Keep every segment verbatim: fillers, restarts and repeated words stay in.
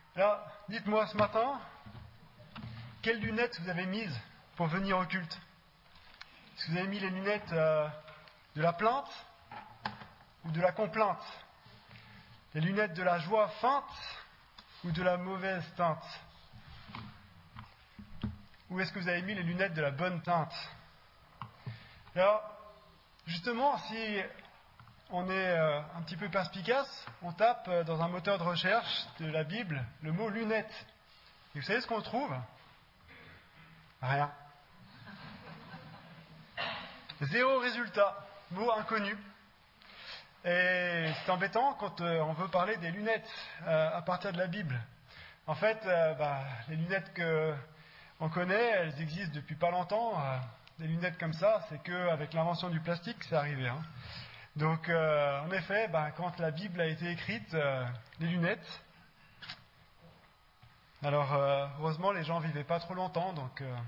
Alors, dites-moi ce matin, quelles lunettes vous avez mises pour venir au culte? Est-ce que vous avez mis les lunettes euh, de la plainte ou de la complainte? Les lunettes de la joie feinte ou de la mauvaise teinte? Ou est-ce que vous avez mis les lunettes de la bonne teinte? Alors, justement, si on est euh, un petit peu perspicace, on tape euh, dans un moteur de recherche de la Bible le mot lunettes. Et vous savez ce qu'on trouve? Rien. Zéro résultat. Mot inconnu. Et c'est embêtant quand euh, on veut parler des lunettes euh, à partir de la Bible. En fait, euh, bah, les lunettes que on connaît, elles existent depuis pas longtemps. Euh, des lunettes comme ça, c'est qu'avec l'invention du plastique, c'est arrivé. Hein. Donc, euh, en effet, bah, quand la Bible a été écrite, euh, les lunettes. Alors, euh, heureusement, les gens vivaient pas trop longtemps, donc. Euh,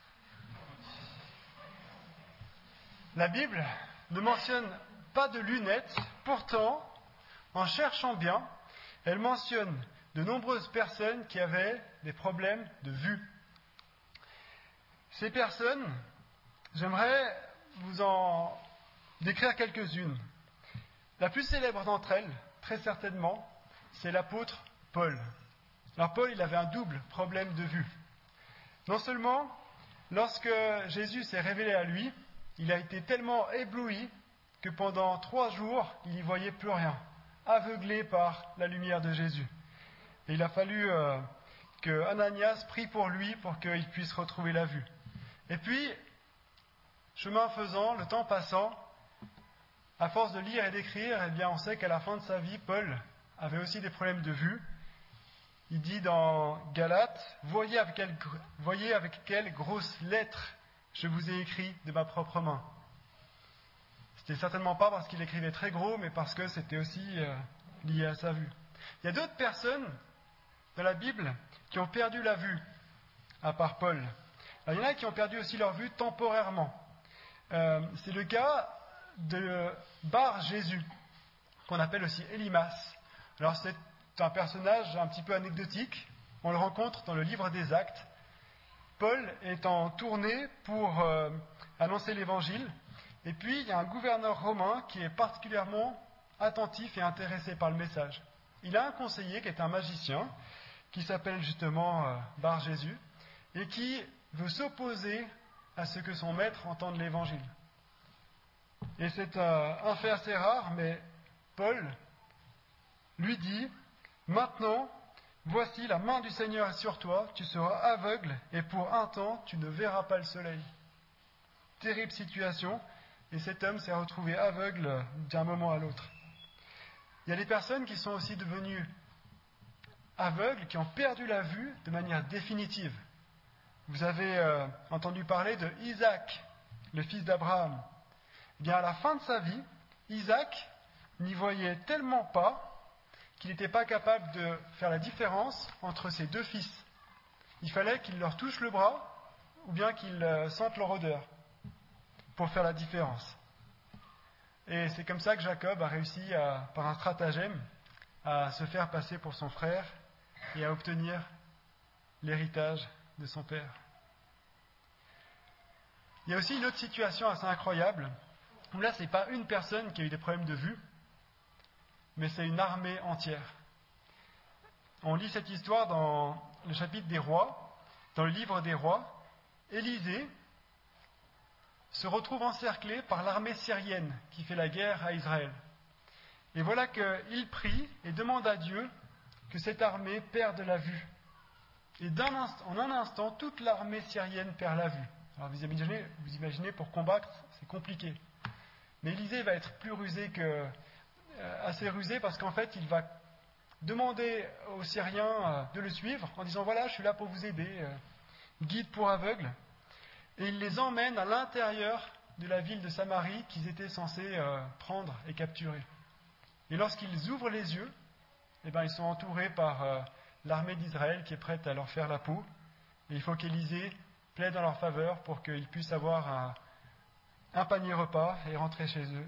la Bible ne mentionne pas de lunettes. Pourtant, en cherchant bien, elle mentionne de nombreuses personnes qui avaient des problèmes de vue. Ces personnes, j'aimerais vous en décrire quelques-unes. La plus célèbre d'entre elles, très certainement, c'est l'apôtre Paul. Alors Paul, il avait un double problème de vue. Non seulement, lorsque Jésus s'est révélé à lui, il a été tellement ébloui que pendant trois jours, il n'y voyait plus rien, aveuglé par la lumière de Jésus. Et il a fallu euh, que Ananias prie pour lui pour qu'il puisse retrouver la vue. Et puis, chemin faisant, le temps passant, à force de lire et d'écrire, eh bien, on sait qu'à la fin de sa vie, Paul avait aussi des problèmes de vue. Il dit dans Galates, voyez avec quelle, voyez avec quelles grosses lettres je vous ai écrit de ma propre main. C'était certainement pas parce qu'il écrivait très gros, mais parce que c'était aussi euh, lié à sa vue. Il y a d'autres personnes dans la Bible qui ont perdu la vue, à part Paul. Alors, il y en a qui ont perdu aussi leur vue temporairement. Euh, c'est le cas de Bar Jésus, qu'on appelle aussi Élimas. Alors c'est un personnage un petit peu anecdotique. On le rencontre dans le livre des Actes. Paul est en tournée pour euh, annoncer l'évangile. Et puis il y a un gouverneur romain qui est particulièrement attentif et intéressé par le message. Il a un conseiller qui est un magicien, qui s'appelle justement euh, Bar Jésus, et qui veut s'opposer à ce que son maître entende l'évangile. Et c'est euh, un fait assez rare, mais Paul lui dit, maintenant, voici la main du Seigneur est sur toi, tu seras aveugle, et pour un temps, tu ne verras pas le soleil. Terrible situation, et cet homme s'est retrouvé aveugle d'un moment à l'autre. Il y a des personnes qui sont aussi devenues aveugles, qui ont perdu la vue de manière définitive. Vous avez euh, entendu parler de Isaac, le fils d'Abraham. Eh bien, à la fin de sa vie, Isaac n'y voyait tellement pas qu'il n'était pas capable de faire la différence entre ses deux fils. Il fallait qu'il leur touche le bras ou bien qu'il euh, sente leur odeur pour faire la différence. Et c'est comme ça que Jacob a réussi, à, par un stratagème, à se faire passer pour son frère et à obtenir l'héritage de son père. Il y a aussi une autre situation assez incroyable, où là, ce n'est pas une personne qui a eu des problèmes de vue, mais c'est une armée entière. On lit cette histoire dans le chapitre des Rois, dans le livre des Rois. Élisée se retrouve encerclé par l'armée syrienne qui fait la guerre à Israël. Et voilà qu'il prie et demande à Dieu que cette armée perde la vue. Et d'un instant, en un instant, toute l'armée syrienne perd la vue. Alors vous imaginez, vous imaginez pour combattre, c'est compliqué. Mais Élisée va être plus rusé que, euh, assez rusé parce qu'en fait, il va demander aux Syriens euh, de le suivre en disant voilà, je suis là pour vous aider, euh, guide pour aveugles. Et il les emmène à l'intérieur de la ville de Samarie qu'ils étaient censés euh, prendre et capturer. Et lorsqu'ils ouvrent les yeux, eh ben, ils sont entourés par euh, l'armée d'Israël qui est prête à leur faire la peau. Et il faut qu'Élisée plaide en leur faveur pour qu'ils puissent avoir un, un panier repas et rentrer chez eux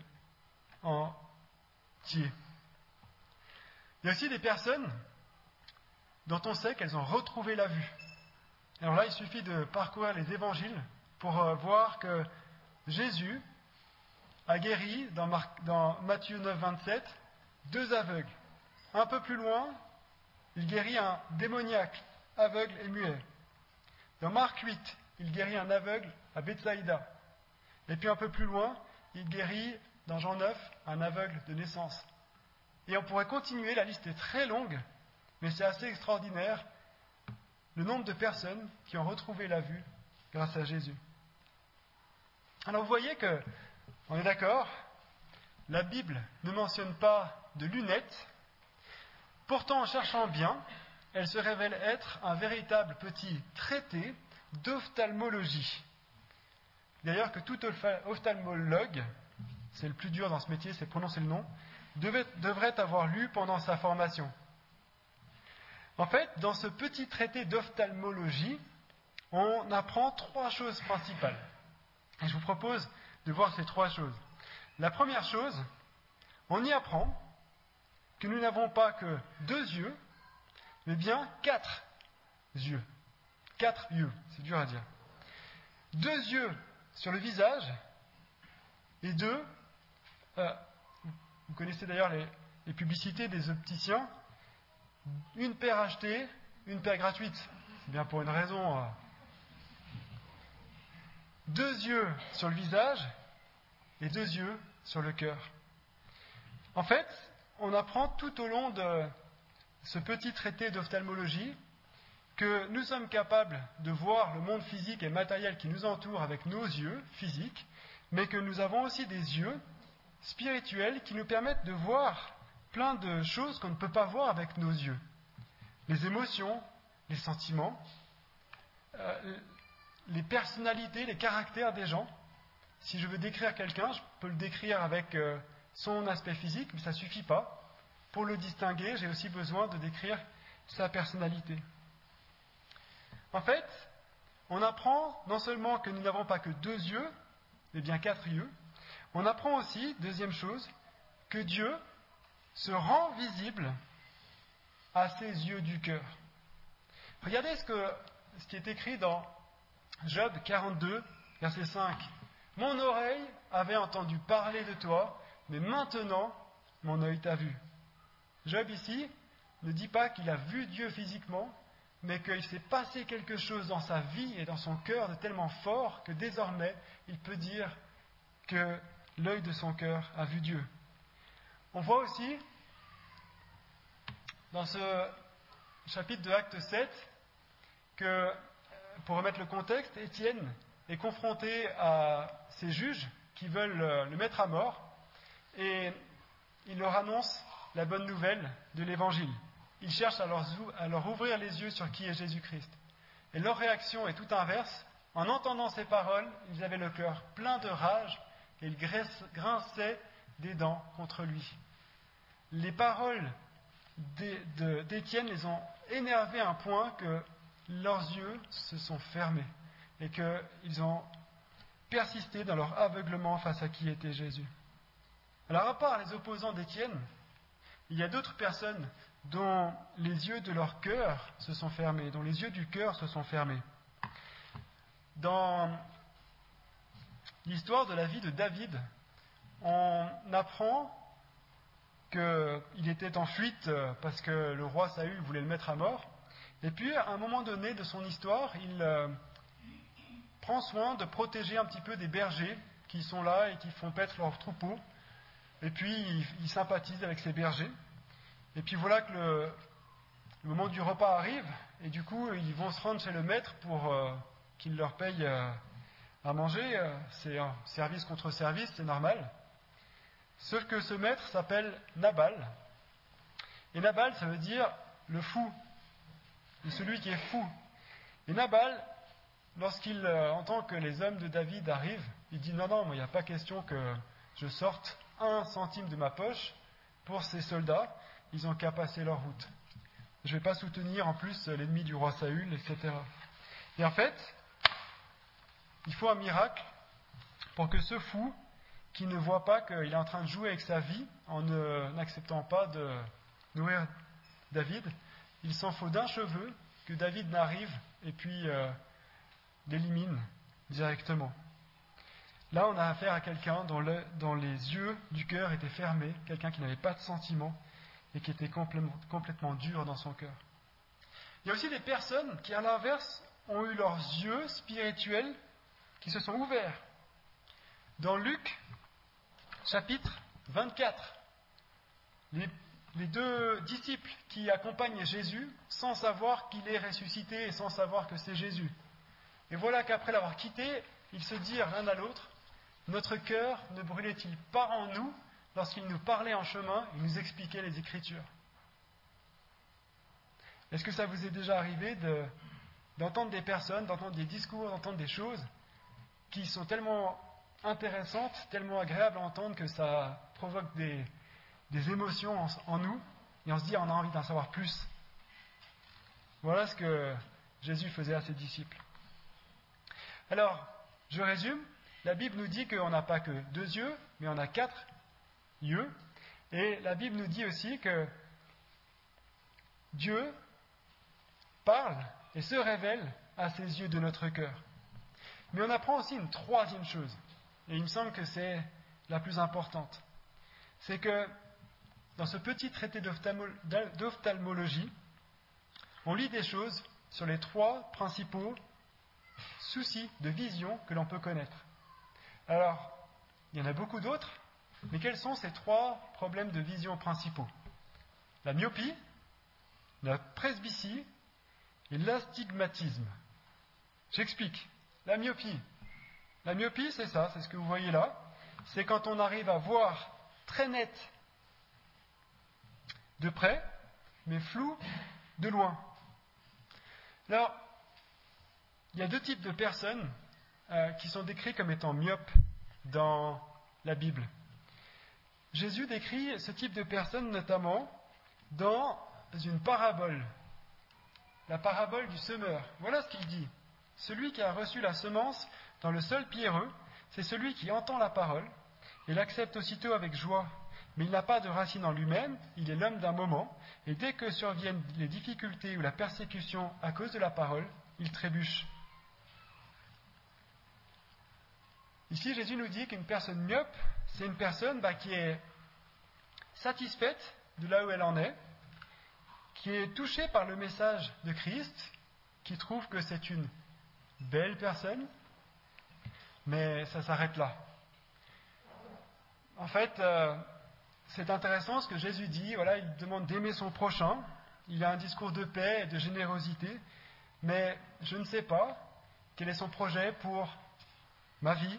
entiers. Il y a aussi des personnes dont on sait qu'elles ont retrouvé la vue. Alors là, il suffit de parcourir les évangiles pour euh, voir que Jésus a guéri, dans, Marc, dans Matthieu neuf, vingt-sept, deux aveugles. Un peu plus loin, il guérit un démoniaque, aveugle et muet. Dans Marc huit, il guérit un aveugle à Bethsaïda. Et puis un peu plus loin, il guérit, dans Jean neuf, un aveugle de naissance. Et on pourrait continuer, la liste est très longue, mais c'est assez extraordinaire le nombre de personnes qui ont retrouvé la vue grâce à Jésus. Alors vous voyez que, on est d'accord, la Bible ne mentionne pas de lunettes. Pourtant, en cherchant bien, elle se révèle être un véritable petit traité d'ophtalmologie. D'ailleurs que tout ophtalmologue, c'est le plus dur dans ce métier, c'est prononcer le nom, devait, devrait avoir lu pendant sa formation. En fait, dans ce petit traité d'ophtalmologie, on apprend trois choses principales. Et je vous propose de voir ces trois choses. La première chose, on y apprend que nous n'avons pas que deux yeux, mais bien quatre yeux. Quatre yeux, c'est dur à dire. Deux yeux sur le visage et deux, euh, vous connaissez d'ailleurs les, les publicités des opticiens, une paire achetée, une paire gratuite. C'est bien pour une raison. Euh. Deux yeux sur le visage et deux yeux sur le cœur. En fait, on apprend tout au long de ce petit traité d'ophtalmologie que nous sommes capables de voir le monde physique et matériel qui nous entoure avec nos yeux physiques, mais que nous avons aussi des yeux spirituels qui nous permettent de voir plein de choses qu'on ne peut pas voir avec nos yeux. Les émotions, les sentiments, euh, les personnalités, les caractères des gens. Si je veux décrire quelqu'un, je peux le décrire avec euh, son aspect physique, mais ça ne suffit pas. Pour le distinguer, j'ai aussi besoin de décrire sa personnalité. En fait, on apprend non seulement que nous n'avons pas que deux yeux, mais bien quatre yeux, on apprend aussi, deuxième chose, que Dieu se rend visible à ses yeux du cœur. Regardez ce, que, ce qui est écrit dans Job quarante-deux, verset cinq. « Mon oreille avait entendu parler de toi, mais maintenant mon œil t'a vu. » Job ici ne dit pas qu'il a vu Dieu physiquement, mais qu'il s'est passé quelque chose dans sa vie et dans son cœur de tellement fort que désormais il peut dire que l'œil de son cœur a vu Dieu. On voit aussi dans ce chapitre de Acte sept que, pour remettre le contexte, Étienne est confronté à ces juges qui veulent le mettre à mort et il leur annonce la bonne nouvelle de l'Évangile. Ils cherchent à leur, à leur ouvrir les yeux sur qui est Jésus-Christ. Et leur réaction est tout inverse. En entendant ces paroles, ils avaient le cœur plein de rage et ils grinçaient des dents contre lui. Les paroles d'Étienne les ont énervés à un point que leurs yeux se sont fermés et qu'ils ont persisté dans leur aveuglement face à qui était Jésus. Alors, à part les opposants d'Étienne, il y a d'autres personnes dont les yeux de leur cœur se sont fermés, dont les yeux du cœur se sont fermés. Dans l'histoire de la vie de David, on apprend qu'il était en fuite parce que le roi Saül voulait le mettre à mort. Et puis, à un moment donné de son histoire, il euh, prend soin de protéger un petit peu des bergers qui sont là et qui font paître leurs troupeaux. Et puis, il, il sympathise avec ces bergers. Et puis voilà que le, le moment du repas arrive, et du coup, ils vont se rendre chez le maître pour euh, qu'il leur paye euh, à manger. C'est un service contre service, c'est normal. Sauf que ce maître s'appelle Nabal. Et Nabal, ça veut dire le fou, et celui qui est fou. Et Nabal, lorsqu'il euh, entend que les hommes de David arrivent, il dit non, non, il n'y a pas question que je sorte un centime de ma poche pour ces soldats. Ils n'ont qu'à passer leur route. Je ne vais pas soutenir en plus l'ennemi du roi Saül, et cetera. Et en fait, il faut un miracle pour que ce fou, qui ne voit pas qu'il est en train de jouer avec sa vie en n'acceptant pas de nourrir David, il s'en faut d'un cheveu que David n'arrive et puis euh, l'élimine directement. Là, on a affaire à quelqu'un dont, le, dont les yeux du cœur étaient fermés, quelqu'un qui n'avait pas de sentiments et qui était complètement, complètement dur dans son cœur. Il y a aussi des personnes qui, à l'inverse, ont eu leurs yeux spirituels qui se sont ouverts. Dans Luc, chapitre vingt-quatre, les, les deux disciples qui accompagnent Jésus sans savoir qu'il est ressuscité et sans savoir que c'est Jésus. Et voilà qu'après l'avoir quitté, ils se dirent l'un à l'autre, « Notre cœur ne brûlait-il pas en nous lorsqu'il nous parlait en chemin et nous expliquait les Écritures ?» Est-ce que ça vous est déjà arrivé de, d'entendre des personnes, d'entendre des discours, d'entendre des choses qui sont tellement intéressantes, tellement agréables à entendre que ça provoque des, des émotions en, en nous et on se dit on a envie d'en savoir plus. Voilà ce que Jésus faisait à ses disciples. Alors, je résume, la Bible nous dit qu'on n'a pas que deux yeux, mais on a quatre yeux. Et la Bible nous dit aussi que Dieu parle et se révèle à ses yeux de notre cœur. Mais on apprend aussi une troisième chose, et il me semble que c'est la plus importante. C'est que dans ce petit traité d'ophtalmologie, on lit des choses sur les trois principaux soucis de vision que l'on peut connaître. Alors, il y en a beaucoup d'autres, mais quels sont ces trois problèmes de vision principaux ? La myopie, la presbytie et l'astigmatisme. J'explique. La myopie. La myopie, c'est ça, c'est ce que vous voyez là. C'est quand on arrive à voir très net de près, mais flou de loin. Alors, il y a deux types de personnes euh, qui sont décrites comme étant myopes dans la Bible. Jésus décrit ce type de personnes notamment dans une parabole, la parabole du semeur. Voilà ce qu'il dit. Celui qui a reçu la semence dans le sol pierreux, c'est celui qui entend la parole et l'accepte aussitôt avec joie. Mais il n'a pas de racine en lui-même, il est l'homme d'un moment, et dès que surviennent les difficultés ou la persécution à cause de la parole, il trébuche. Ici, Jésus nous dit qu'une personne myope, c'est une personne bah, qui est satisfaite de là où elle en est, qui est touchée par le message de Christ, qui trouve que c'est une belle personne, mais ça s'arrête là. En fait, euh, c'est intéressant ce que Jésus dit. Voilà, il demande d'aimer son prochain. Il a un discours de paix et de générosité, mais je ne sais pas quel est son projet pour ma vie,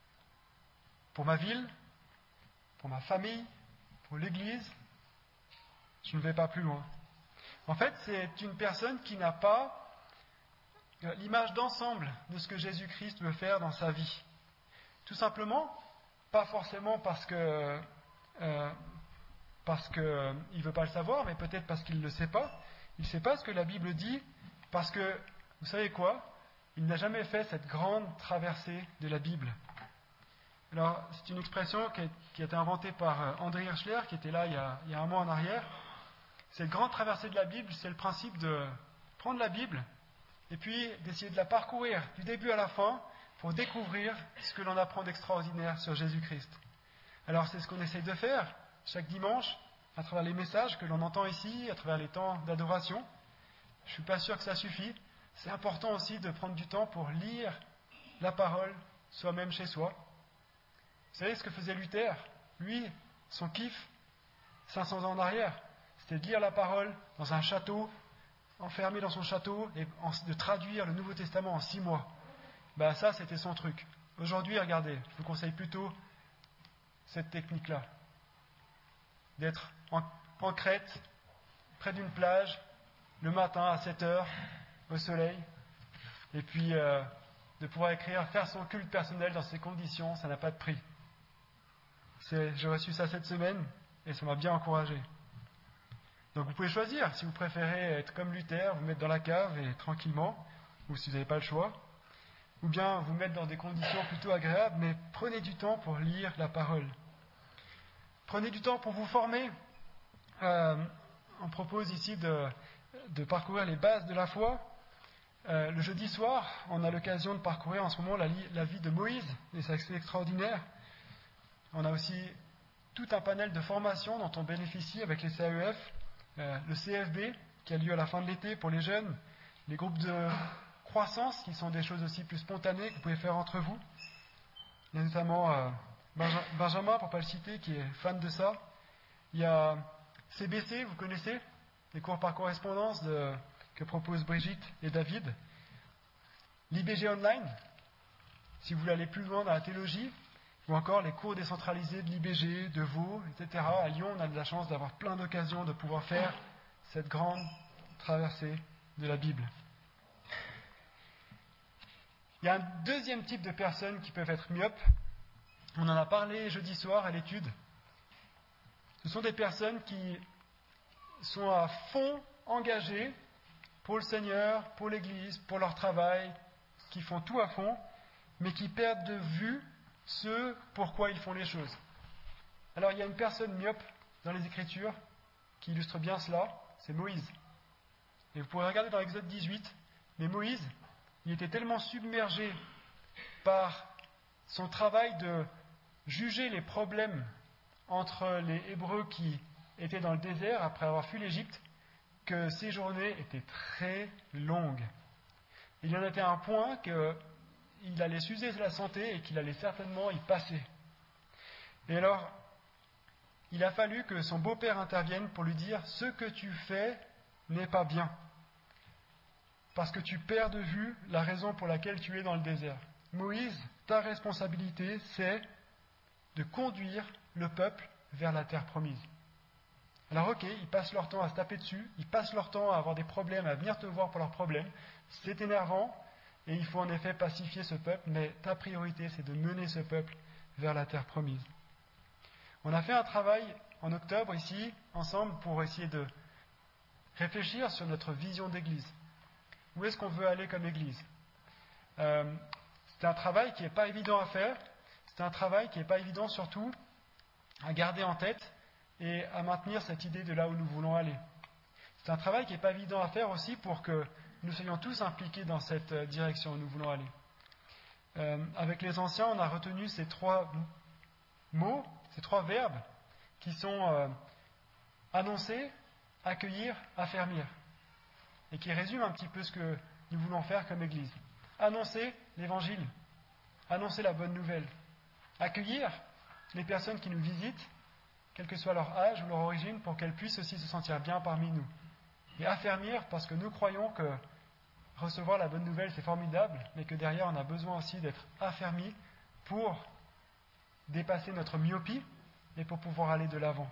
pour ma ville, pour ma famille, pour l'Église. Je ne vais pas plus loin. En fait, c'est une personne qui n'a pas l'image d'ensemble de ce que Jésus-Christ veut faire dans sa vie. Tout simplement, pas forcément parce que euh, parce qu'il euh, ne veut pas le savoir, mais peut-être parce qu'il ne le sait pas. Il ne sait pas ce que la Bible dit, parce que, vous savez quoi ? Il n'a jamais fait cette grande traversée de la Bible. Alors, c'est une expression qui a, qui a été inventée par euh, André Hirschler, qui était là il y, a, il y a un mois en arrière. Cette grande traversée de la Bible, c'est le principe de prendre la Bible et puis d'essayer de la parcourir du début à la fin pour découvrir ce que l'on apprend d'extraordinaire sur Jésus-Christ. Alors c'est ce qu'on essaie de faire chaque dimanche à travers les messages que l'on entend ici, à travers les temps d'adoration. Je ne suis pas sûr que ça suffit. C'est important aussi de prendre du temps pour lire la parole soi-même chez soi. Vous savez ce que faisait Luther ? Lui, son kiff, cinq cents ans en arrière, c'était de lire la parole dans un château, enfermé dans son château, et de traduire le Nouveau Testament en six mois. Ben ça, c'était son truc. Aujourd'hui, regardez, je vous conseille plutôt cette technique-là. D'être en, en Crète, près d'une plage, le matin à sept heures, au soleil, et puis euh, de pouvoir écrire, faire son culte personnel dans ces conditions, ça n'a pas de prix. C'est, j'ai reçu ça cette semaine, et ça m'a bien encouragé. Donc vous pouvez choisir, si vous préférez être comme Luther, vous mettre dans la cave et tranquillement, ou si vous n'avez pas le choix, ou bien vous mettre dans des conditions plutôt agréables, mais prenez du temps pour lire la parole. Prenez du temps pour vous former. Euh, on propose ici de, de parcourir les bases de la foi. Euh, le jeudi soir, on a l'occasion de parcourir en ce moment la, la vie de Moïse, et c'est assez extraordinaire. On a aussi tout un panel de formations dont on bénéficie avec les C A E F, euh, le C F B qui a lieu à la fin de l'été pour les jeunes, les groupes de croissance qui sont des choses aussi plus spontanées que vous pouvez faire entre vous. Il y a notamment euh, Benja- Benjamin, pour ne pas le citer, qui est fan de ça. Il y a C B C, vous connaissez, les cours par correspondance de, que proposent Brigitte et David. L'I B G Online, si vous voulez aller plus loin dans la théologie, ou encore les cours décentralisés de l'I B G, de Vaud, et cetera. À Lyon, on a de la chance d'avoir plein d'occasions de pouvoir faire cette grande traversée de la Bible. Il y a un deuxième type de personnes qui peuvent être myopes. On en a parlé jeudi soir à l'étude. Ce sont des personnes qui sont à fond engagées pour le Seigneur, pour l'Église, pour leur travail, qui font tout à fond, mais qui perdent de vue ce pourquoi ils font les choses. Alors il y a une personne myope dans les Écritures qui illustre bien cela, c'est Moïse. Et vous pourrez regarder dans Exode dix-huit, mais Moïse, il était tellement submergé par son travail de juger les problèmes entre les Hébreux qui étaient dans le désert après avoir fui l'Égypte, que ces journées étaient très longues. Il y en était un point qu'il allait s'user de la santé et qu'il allait certainement y passer. Et alors, il a fallu que son beau-père intervienne pour lui dire « Ce que tu fais n'est pas bien, parce que tu perds de vue la raison pour laquelle tu es dans le désert. Moïse, ta responsabilité, c'est de conduire le peuple vers la terre promise. » Alors ok, ils passent leur temps à se taper dessus, ils passent leur temps à avoir des problèmes, à venir te voir pour leurs problèmes. C'est énervant, et il faut en effet pacifier ce peuple, mais ta priorité, c'est de mener ce peuple vers la terre promise. On a fait un travail en octobre ici, ensemble, pour essayer de réfléchir sur notre vision d'église. Où est-ce qu'on veut aller comme église ? euh, C'est un travail qui n'est pas évident à faire, c'est un travail qui n'est pas évident surtout à garder en tête et à maintenir cette idée de là où nous voulons aller. C'est un travail qui n'est pas évident à faire aussi pour que nous soyons tous impliqués dans cette direction où nous voulons aller. Euh, avec les anciens, on a retenu ces trois mots, ces trois verbes qui sont euh, annoncer, accueillir, affermir, et qui résument un petit peu ce que nous voulons faire comme Église. Annoncer l'Évangile, annoncer la bonne nouvelle, accueillir les personnes qui nous visitent, quel que soit leur âge ou leur origine, pour qu'elles puissent aussi se sentir bien parmi nous. Et affermir, parce que nous croyons que recevoir la bonne nouvelle, c'est formidable, mais que derrière, on a besoin aussi d'être affermis pour dépasser notre myopie et pour pouvoir aller de l'avant.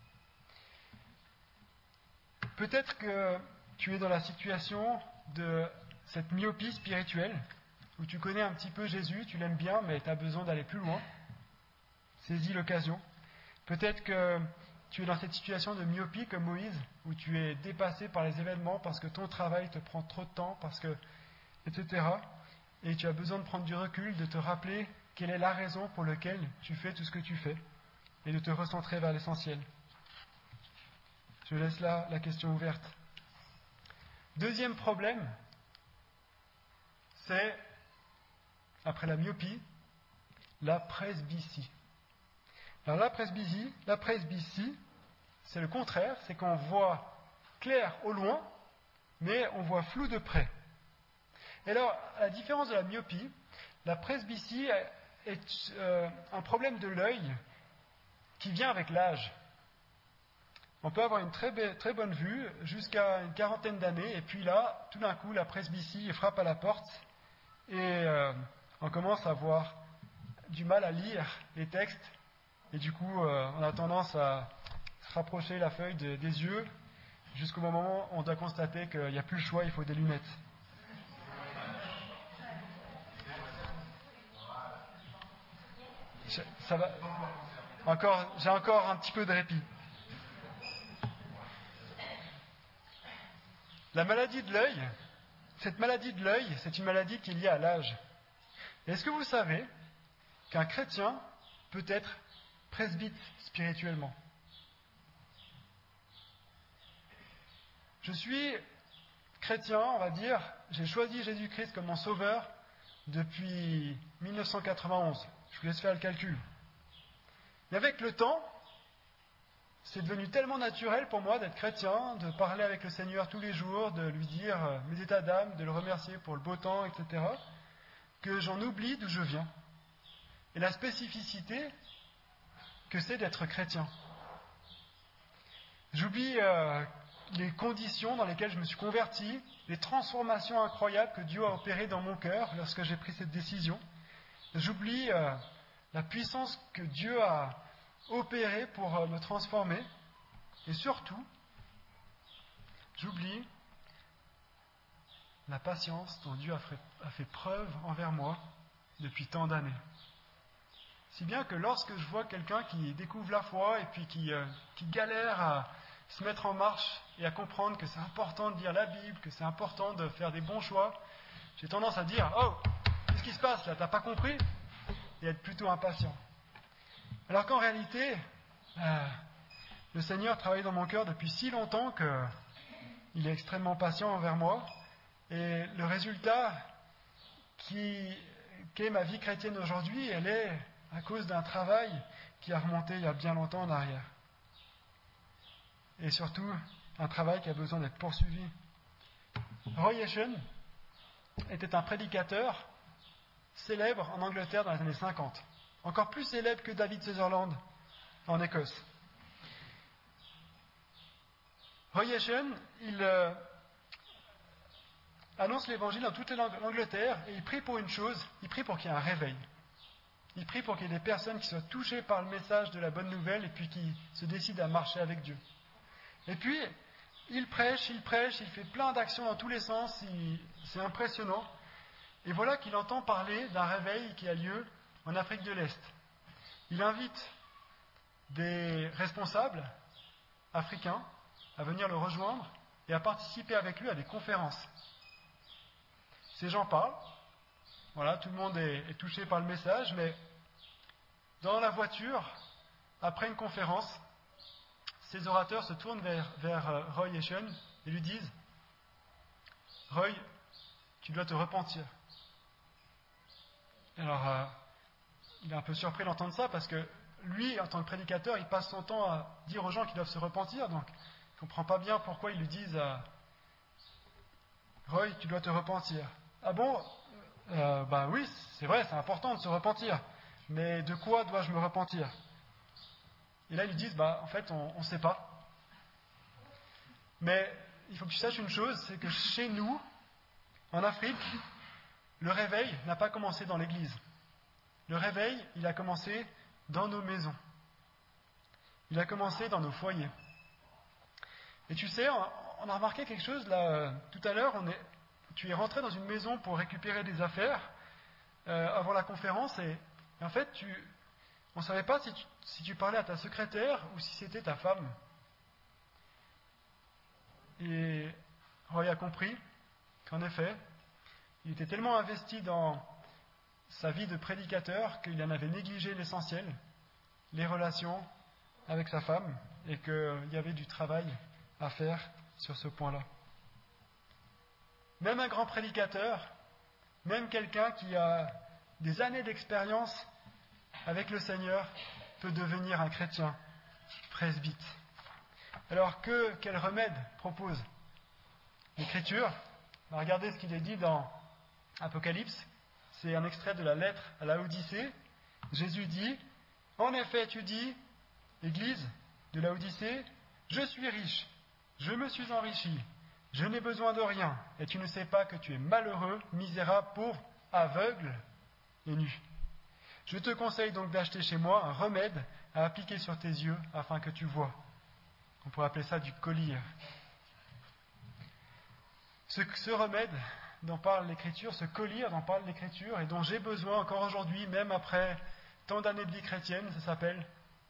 Peut-être que tu es dans la situation de cette myopie spirituelle, où tu connais un petit peu Jésus, tu l'aimes bien, mais tu as besoin d'aller plus loin. Saisis l'occasion. Peut-être que tu es dans cette situation de myopie comme Moïse, où tu es dépassé par les événements parce que ton travail te prend trop de temps, parce que, et cetera. Et tu as besoin de prendre du recul, de te rappeler quelle est la raison pour laquelle tu fais tout ce que tu fais, et de te recentrer vers l'essentiel. Je laisse là la question ouverte. Deuxième problème, c'est, après la myopie, la presbytie. Alors la presbytie, la presbytie, c'est le contraire, c'est qu'on voit clair au loin, mais on voit flou de près. Et alors, à la différence de la myopie, la presbytie est euh, un problème de l'œil qui vient avec l'âge. On peut avoir une très, très bonne vue jusqu'à une quarantaine d'années, et puis là, tout d'un coup, la presbytie frappe à la porte, et euh, on commence à avoir du mal à lire les textes, et du coup, euh, on a tendance à se rapprocher la feuille de, des yeux, jusqu'au moment où on doit constater qu'il n'y a plus le choix, il faut des lunettes. Je, ça va. Encore, j'ai encore un petit peu de répit. La maladie de l'œil, cette maladie de l'œil, c'est une maladie qui est liée à l'âge. Est-ce que vous savez qu'un chrétien peut être presbyte spirituellement ? Je suis chrétien, on va dire, j'ai choisi Jésus-Christ comme mon sauveur depuis mille neuf cent quatre-vingt-onze. Je vous laisse faire le calcul. Mais avec le temps, c'est devenu tellement naturel pour moi d'être chrétien, de parler avec le Seigneur tous les jours, de lui dire mes états d'âme, de le remercier pour le beau temps, et cetera, que j'en oublie d'où je viens. Et la spécificité que c'est d'être chrétien. J'oublie euh, les conditions dans lesquelles je me suis converti, les transformations incroyables que Dieu a opérées dans mon cœur lorsque j'ai pris cette décision. J'oublie euh, la puissance que Dieu a opérée pour euh, me transformer. Et surtout, j'oublie la patience dont Dieu a fait, a fait preuve envers moi depuis tant d'années. Si bien que lorsque je vois quelqu'un qui découvre la foi et puis qui, euh, qui galère à se mettre en marche et à comprendre que c'est important de lire la Bible, que c'est important de faire des bons choix, j'ai tendance à dire « Oh, qu'est-ce qui se passe là? T'as pas compris ?» et être plutôt impatient. Alors qu'en réalité, euh, le Seigneur travaille dans mon cœur depuis si longtemps qu'il est extrêmement patient envers moi. Et le résultat qui, qu'est ma vie chrétienne aujourd'hui, elle est à cause d'un travail qui a remonté il y a bien longtemps en arrière. Et surtout, un travail qui a besoin d'être poursuivi. Roy Hession était un prédicateur célèbre en Angleterre dans les années cinquante. Encore plus célèbre que David Sutherland en Écosse. Roy Hession, il euh, annonce l'évangile dans toute l'Angleterre et il prie pour une chose, il prie pour qu'il y ait un réveil. Il prie pour qu'il y ait des personnes qui soient touchées par le message de la bonne nouvelle et puis qui se décident à marcher avec Dieu. Et puis, il prêche, il prêche, il fait plein d'actions dans tous les sens, il, c'est impressionnant. Et voilà qu'il entend parler d'un réveil qui a lieu en Afrique de l'Est. Il invite des responsables africains à venir le rejoindre et à participer avec lui à des conférences. Ces gens parlent, voilà, tout le monde est, est touché par le message, mais dans la voiture, après une conférence, ces orateurs se tournent vers, vers euh, Roy Hession et lui disent « Roy, tu dois te repentir. » Alors, euh, il est un peu surpris d'entendre ça parce que lui, en tant que prédicateur, il passe son temps à dire aux gens qu'ils doivent se repentir, donc il ne comprend pas bien pourquoi ils lui disent euh, « Roy, tu dois te repentir. » Ah bon euh, Ben oui, c'est vrai, c'est important de se repentir, mais de quoi dois-je me repentir? Et là, ils lui disent, bah, en fait, on ne sait pas. Mais il faut que tu saches une chose, c'est que chez nous, en Afrique, le réveil n'a pas commencé dans l'église. Le réveil, il a commencé dans nos maisons. Il a commencé dans nos foyers. Et tu sais, on a remarqué quelque chose là, tout à l'heure, on est, tu es rentré dans une maison pour récupérer des affaires euh, avant la conférence, et, et en fait, tu... on ne savait pas si tu, si tu parlais à ta secrétaire ou si c'était ta femme. Et Roy a compris qu'en effet, il était tellement investi dans sa vie de prédicateur qu'il en avait négligé l'essentiel, les relations avec sa femme, et qu'il y avait du travail à faire sur ce point-là. Même un grand prédicateur, même quelqu'un qui a des années d'expérience avec le Seigneur peut devenir un chrétien presbyte. Alors que quel remède propose l'Écriture? Regardez ce qu'il est dit dans Apocalypse. C'est un extrait de la lettre à Laodicée. Jésus dit, en effet, tu dis, Église de Laodicée, je suis riche, je me suis enrichi, je n'ai besoin de rien, et tu ne sais pas que tu es malheureux, misérable, pauvre, aveugle et nu. Je te conseille donc d'acheter chez moi un remède à appliquer sur tes yeux afin que tu vois. On pourrait appeler ça du collyre. Ce, ce remède dont parle l'Écriture, ce collyre dont parle l'Écriture et dont j'ai besoin encore aujourd'hui, même après tant d'années de vie chrétienne, ça s'appelle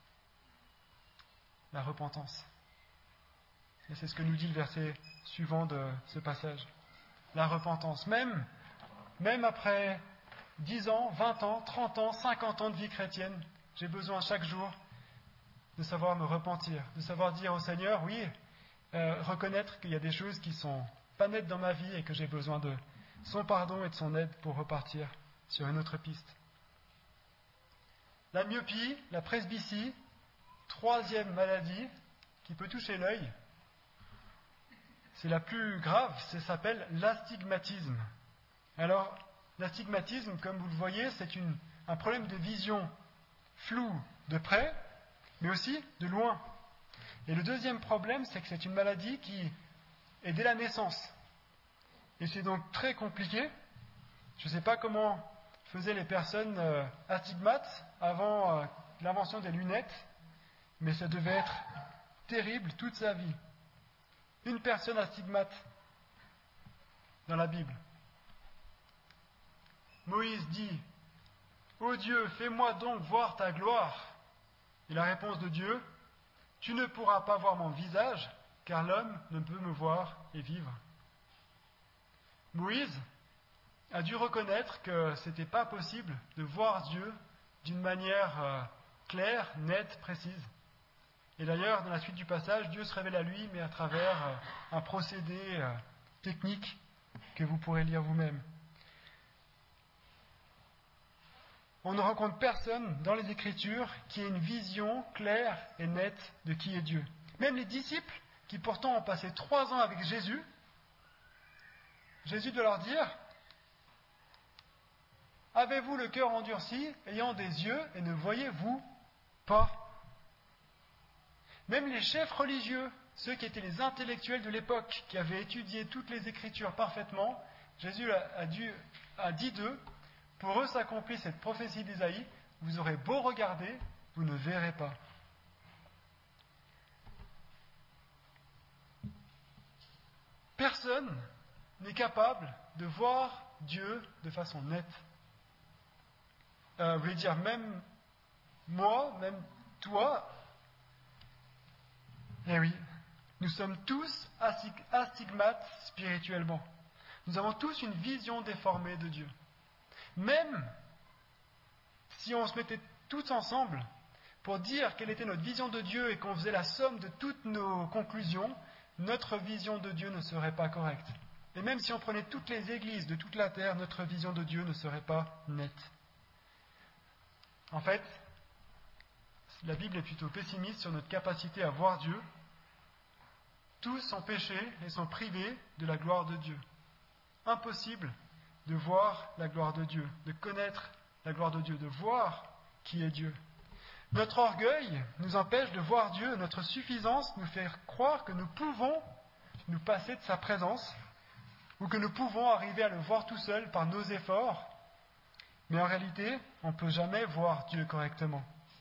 la repentance. Et c'est ce que nous dit le verset suivant de ce passage. La repentance. Même, même après dix ans, vingt ans, trente ans, cinquante ans de vie chrétienne, j'ai besoin chaque jour de savoir me repentir, de savoir dire au Seigneur, oui, euh, reconnaître qu'il y a des choses qui sont pas nettes dans ma vie et que j'ai besoin de son pardon et de son aide pour repartir sur une autre piste. La myopie, la presbytie, troisième maladie qui peut toucher l'œil, c'est la plus grave, ça s'appelle l'astigmatisme. Alors, l'astigmatisme, comme vous le voyez, c'est une, un problème de vision floue de près, mais aussi de loin. Et le deuxième problème, c'est que c'est une maladie qui est dès la naissance. Et c'est donc très compliqué. Je ne sais pas comment faisaient les personnes euh, astigmates avant euh, l'invention des lunettes, mais ça devait être terrible toute sa vie. Une personne astigmate dans la Bible. Moïse dit « Ô Dieu, fais-moi donc voir ta gloire !» Et la réponse de Dieu « Tu ne pourras pas voir mon visage, car l'homme ne peut me voir et vivre. » Moïse a dû reconnaître que ce n'était pas possible de voir Dieu d'une manière euh, claire, nette, précise. Et d'ailleurs, dans la suite du passage, Dieu se révèle à lui, mais à travers euh, un procédé euh, technique que vous pourrez lire vous-même. On ne rencontre personne dans les Écritures qui ait une vision claire et nette de qui est Dieu. Même les disciples, qui pourtant ont passé trois ans avec Jésus, Jésus doit leur dire « Avez-vous le cœur endurci, ayant des yeux, et ne voyez-vous pas ?» Même les chefs religieux, ceux qui étaient les intellectuels de l'époque, qui avaient étudié toutes les Écritures parfaitement, Jésus a, a, dû, a dit d'eux, pour eux s'accomplit cette prophétie d'Ésaïe, vous aurez beau regarder, vous ne verrez pas. Personne n'est capable de voir Dieu de façon nette. Euh, vous voulez dire, même moi, même toi, eh oui, nous sommes tous astigmates spirituellement. Nous avons tous une vision déformée de Dieu. Même si on se mettait tous ensemble pour dire quelle était notre vision de Dieu et qu'on faisait la somme de toutes nos conclusions, notre vision de Dieu ne serait pas correcte. Et même si on prenait toutes les églises de toute la terre, notre vision de Dieu ne serait pas nette. En fait, la Bible est plutôt pessimiste sur notre capacité à voir Dieu. Tous sont péchés et sont privés de la gloire de Dieu. Impossible de voir la gloire de Dieu, de connaître la gloire de Dieu, de voir qui est Dieu. Notre orgueil nous empêche de voir Dieu, notre suffisance nous fait croire que nous pouvons nous passer de sa présence ou que nous pouvons arriver à le voir tout seul par nos efforts, mais en réalité, on ne peut jamais voir Dieu correctement.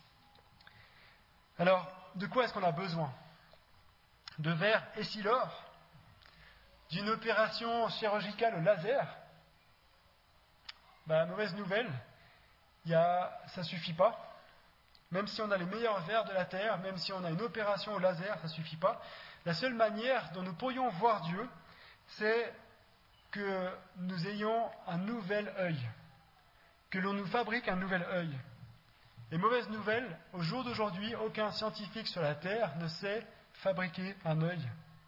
Alors, de quoi est-ce qu'on a besoin ? De verre Essilor ? D'une opération chirurgicale au laser ? Ben, la mauvaise nouvelle, y a, ça ne suffit pas. Même si on a les meilleurs verres de la terre, même si on a une opération au laser, ça ne suffit pas. La seule manière dont nous pourrions voir Dieu, c'est que nous ayons un nouvel œil, que l'on nous fabrique un nouvel œil. Et mauvaise nouvelle, au jour d'aujourd'hui, aucun scientifique sur la terre ne sait fabriquer un œil.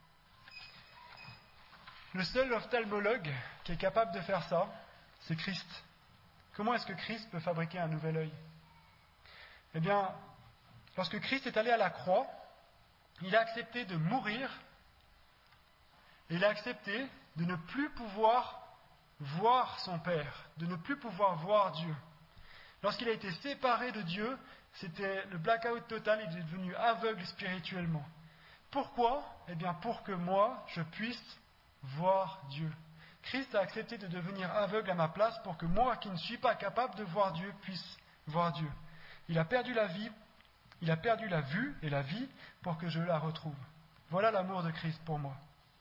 Le seul ophtalmologue qui est capable de faire ça, c'est Christ. Comment est-ce que Christ peut fabriquer un nouvel œil ? Eh bien, lorsque Christ est allé à la croix, il a accepté de mourir et il a accepté de ne plus pouvoir voir son Père, de ne plus pouvoir voir Dieu. Lorsqu'il a été séparé de Dieu, c'était le blackout total, il est devenu aveugle spirituellement. Pourquoi ? Eh bien, pour que moi, je puisse voir Dieu. Christ a accepté de devenir aveugle à ma place pour que moi, qui ne suis pas capable de voir Dieu, puisse voir Dieu. Il a perdu la vie, il a perdu la vue et la vie pour que je la retrouve. Voilà l'amour de Christ pour moi.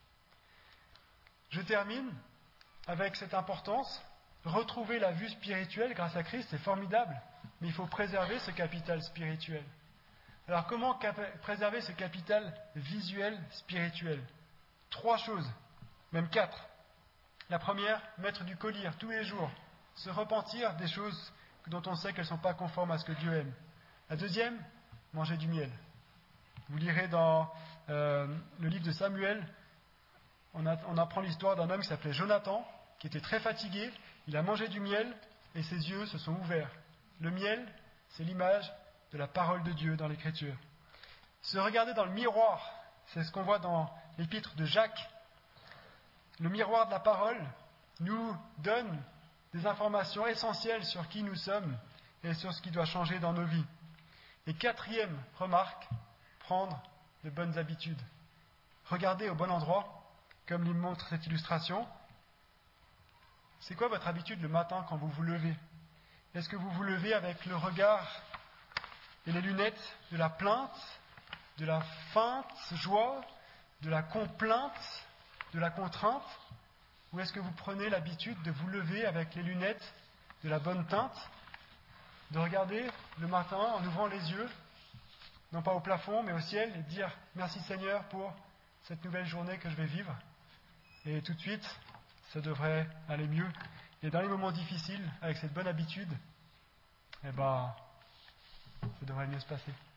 Je termine avec cette importance. Retrouver la vue spirituelle grâce à Christ, c'est formidable, mais il faut préserver ce capital spirituel. Alors comment cap- préserver ce capital visuel spirituel ? Trois choses, même quatre. La première, mettre du collier tous les jours, se repentir des choses dont on sait qu'elles ne sont pas conformes à ce que Dieu aime. La deuxième, manger du miel. Vous lirez dans euh, le livre de Samuel, on, a, on apprend l'histoire d'un homme qui s'appelait Jonathan, qui était très fatigué. Il a mangé du miel et ses yeux se sont ouverts. Le miel, c'est l'image de la parole de Dieu dans l'Écriture. Se regarder dans le miroir, c'est ce qu'on voit dans l'épître de Jacques. Le miroir de la parole nous donne des informations essentielles sur qui nous sommes et sur ce qui doit changer dans nos vies. Et quatrième remarque, prendre de bonnes habitudes. Regardez au bon endroit, comme il montre cette illustration. C'est quoi votre habitude le matin quand vous vous levez? Est-ce que vous vous levez avec le regard et les lunettes de la plainte, de la feinte joie, de la complainte, de la contrainte? Ou est-ce que vous prenez l'habitude de vous lever avec les lunettes de la bonne teinte, de regarder le matin en ouvrant les yeux, non pas au plafond mais au ciel, et de dire merci Seigneur pour cette nouvelle journée que je vais vivre? Et tout de suite, ça devrait aller mieux. Et dans les moments difficiles, avec cette bonne habitude, eh ben, ça devrait mieux se passer.